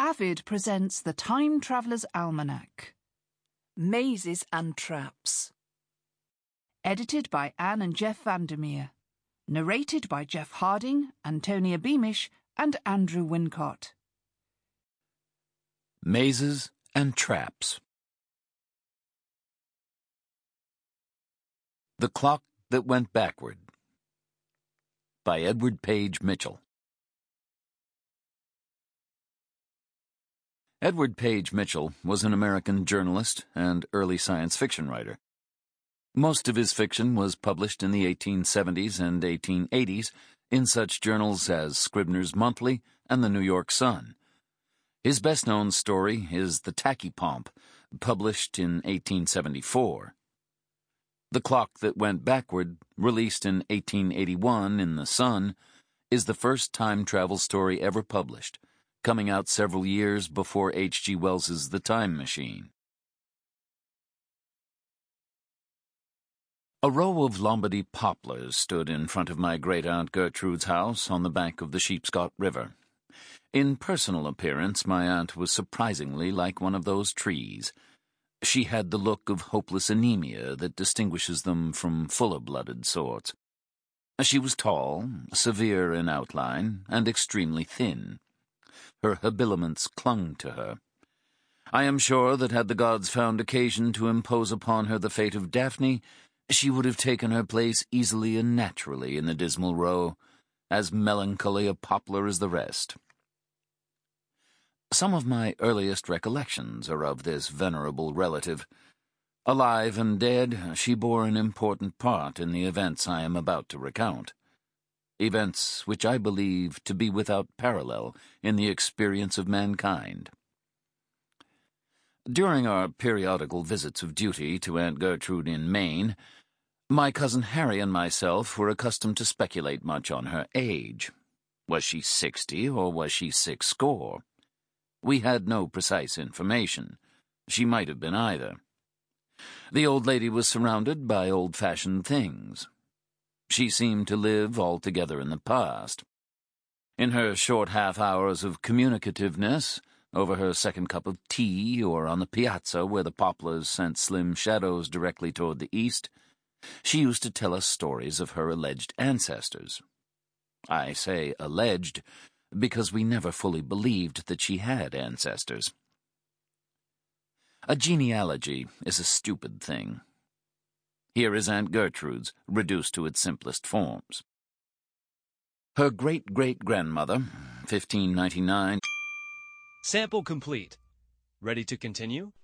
Avid presents the Time Traveller's Almanac. Mazes and Traps. Edited by Anne and Jeff Vandermeer. Narrated by Jeff Harding, Antonia Beamish, and Andrew Wincott. Mazes and Traps. The Clock That Went Backward by Edward Page Mitchell. Edward Page Mitchell was an American journalist and early science fiction writer. Most of his fiction was published in the 1870s and 1880s in such journals as Scribner's Monthly and the New York Sun. His best-known story is The Tacky Pomp, published in 1874. The Clock That Went Backward, released in 1881 in The Sun, is the first time travel story ever published, coming out several years before H.G. Wells's The Time Machine. A row of Lombardy poplars stood in front of my great-aunt Gertrude's house on the bank of the Sheepscot River. In personal appearance, my aunt was surprisingly like one of those trees. She had the look of hopeless anemia that distinguishes them from fuller-blooded sorts. She was tall, severe in outline, and extremely thin. Her habiliments clung to her. I am sure that had the gods found occasion to impose upon her the fate of Daphne, she would have taken her place easily and naturally in the dismal row, as melancholy a poplar as the rest. Some of my earliest recollections are of this venerable relative. Alive and dead, she bore an important part in the events I am about to recount. Events which I believe to be without parallel in the experience of mankind. During our periodical visits of duty to Aunt Gertrude in Maine, my cousin Harry and myself were accustomed to speculate much on her age. Was she 60 or was she 60? We had no precise information. She might have been either. The old lady was surrounded by old-fashioned things. She seemed to live altogether in the past. In her short half-hours of communicativeness, over her second cup of tea or on the piazza where the poplars sent slim shadows directly toward the east, she used to tell us stories of her alleged ancestors. I say alleged because we never fully believed that she had ancestors. A genealogy is a stupid thing. Here is Aunt Gertrude's, reduced to its simplest forms. Her great-great-grandmother, 1599... Sample complete. Ready to continue?